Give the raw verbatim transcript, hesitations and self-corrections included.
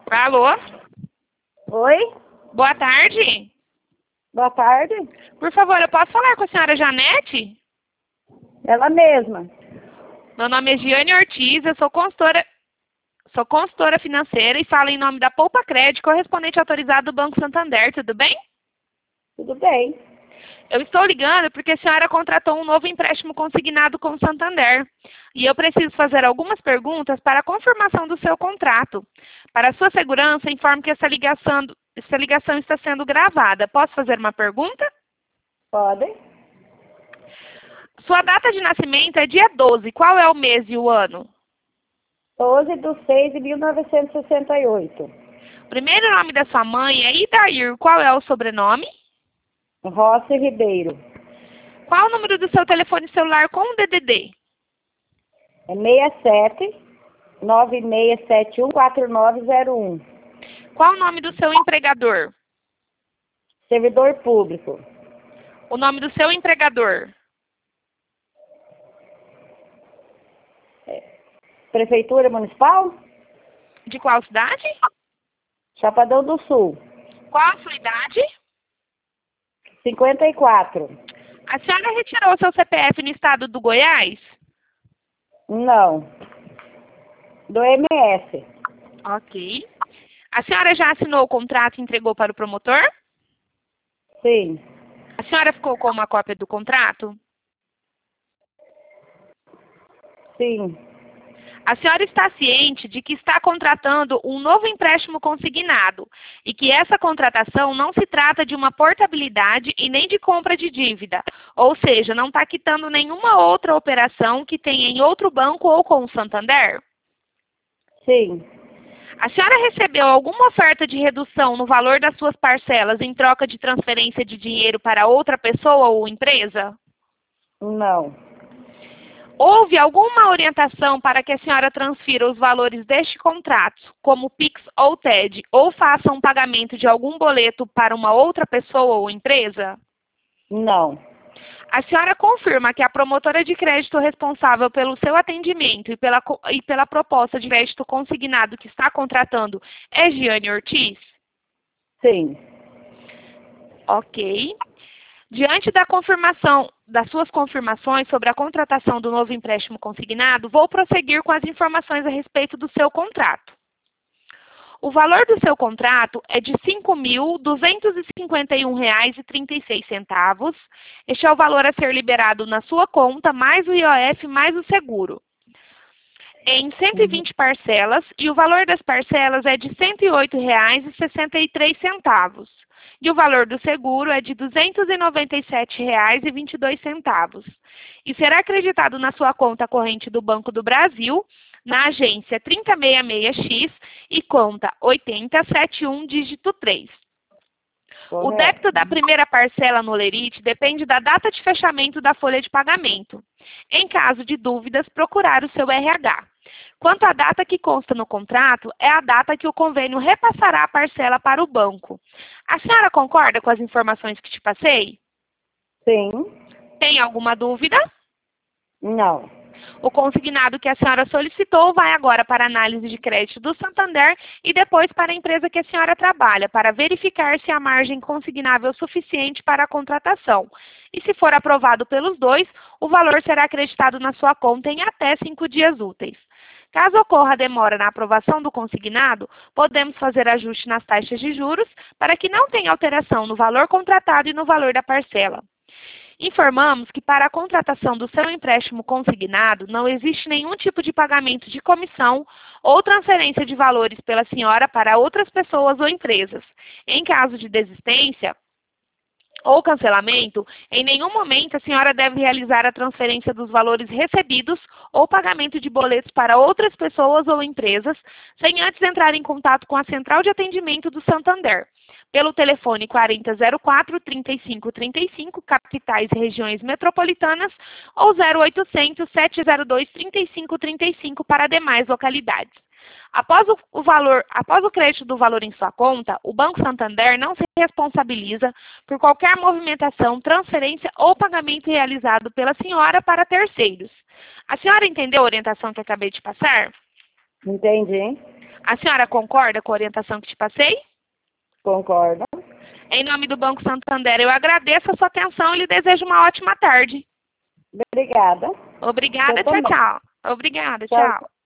Alô? Oi? Boa tarde. Boa tarde. Por favor, eu posso falar com a senhora Janete? Ela mesma. Meu nome é Giane Ortiz, eu sou consultora, sou consultora financeira e falo em nome da Poupa Crédito, correspondente autorizado do Banco Santander, tudo bem? Tudo bem. Eu estou ligando porque a senhora contratou um novo empréstimo consignado com o Santander. E eu preciso fazer algumas perguntas para a confirmação do seu contrato. Para a sua segurança, informo que essa ligação, essa ligação está sendo gravada. Posso fazer uma pergunta? Pode? Sua data de nascimento é dia doze. Qual é o mês e o ano? doze de seis de mil novecentos e sessenta e oito. O primeiro nome da sua mãe é Idair. Qual é o sobrenome? Rossi Ribeiro. Qual o número do seu telefone celular com o D D D? É seis sete nove seis sete um quatro nove zero um. Qual o nome do seu empregador? Servidor público. O nome do seu empregador? É. Prefeitura Municipal? De qual cidade? Chapadão do Sul. Qual a sua idade? cinquenta e quatro. A senhora retirou seu C P F no estado do Goiás? Não. Do M S. Ok. A senhora já assinou o contrato e entregou para o promotor? Sim. A senhora ficou com uma cópia do contrato? Sim. A senhora está ciente de que está contratando um novo empréstimo consignado e que essa contratação não se trata de uma portabilidade e nem de compra de dívida, ou seja, não está quitando nenhuma outra operação que tenha em outro banco ou com o Santander? Sim. A senhora recebeu alguma oferta de redução no valor das suas parcelas em troca de transferência de dinheiro para outra pessoa ou empresa? Não. Houve alguma orientação para que a senhora transfira os valores deste contrato, como Pix ou T E D, ou faça um pagamento de algum boleto para uma outra pessoa ou empresa? Não. A senhora confirma que a promotora de crédito responsável pelo seu atendimento e pela, e pela proposta de crédito consignado que está contratando é Giane Ortiz? Sim. Ok. Diante da confirmação, das suas confirmações sobre a contratação do novo empréstimo consignado, vou prosseguir com as informações a respeito do seu contrato. O valor do seu contrato é de cinco mil duzentos e cinquenta e um reais e trinta e seis centavos. Este é o valor a ser liberado na sua conta, mais o I O F, mais o seguro, em cento e vinte parcelas, e o valor das parcelas é de cento e oito reais e sessenta e três centavos. E o valor do seguro é de duzentos e noventa e sete reais e vinte e dois centavos. E será acreditado na sua conta corrente do Banco do Brasil, na agência trinta e sessenta e seis X e conta oitenta setenta e um, dígito três. Correto. O débito da primeira parcela no Lerite depende da data de fechamento da folha de pagamento. Em caso de dúvidas, procurar o seu R H. Quanto à data que consta no contrato, é a data que o convênio repassará a parcela para o banco. A senhora concorda com as informações que te passei? Sim. Tem alguma dúvida? Não. O consignado que a senhora solicitou vai agora para a análise de crédito do Santander e depois para a empresa que a senhora trabalha, para verificar se a margem consignável é suficiente para a contratação. E se for aprovado pelos dois, o valor será acreditado na sua conta em até cinco dias úteis. Caso ocorra demora na aprovação do consignado, podemos fazer ajuste nas taxas de juros para que não tenha alteração no valor contratado e no valor da parcela. Informamos que para a contratação do seu empréstimo consignado não existe nenhum tipo de pagamento de comissão ou transferência de valores pela senhora para outras pessoas ou empresas. Em caso de desistência ou cancelamento, em nenhum momento a senhora deve realizar a transferência dos valores recebidos ou pagamento de boletos para outras pessoas ou empresas, sem antes entrar em contato com a Central de Atendimento do Santander, pelo telefone quarenta zero quatro, trinta e cinco trinta e cinco, capitais e regiões metropolitanas, ou zero oitocentos, sete zero dois, trinta e cinco trinta e cinco para demais localidades. Após o, o valor, após o crédito do valor em sua conta, o Banco Santander não se responsabiliza por qualquer movimentação, transferência ou pagamento realizado pela senhora para terceiros. A senhora entendeu a orientação que acabei de passar? Entendi. A senhora concorda com a orientação que te passei? Concordo. Em nome do Banco Santander, eu agradeço a sua atenção e lhe desejo uma ótima tarde. Obrigada. Obrigada, tchau, tchau. Obrigada, Tchau. tchau.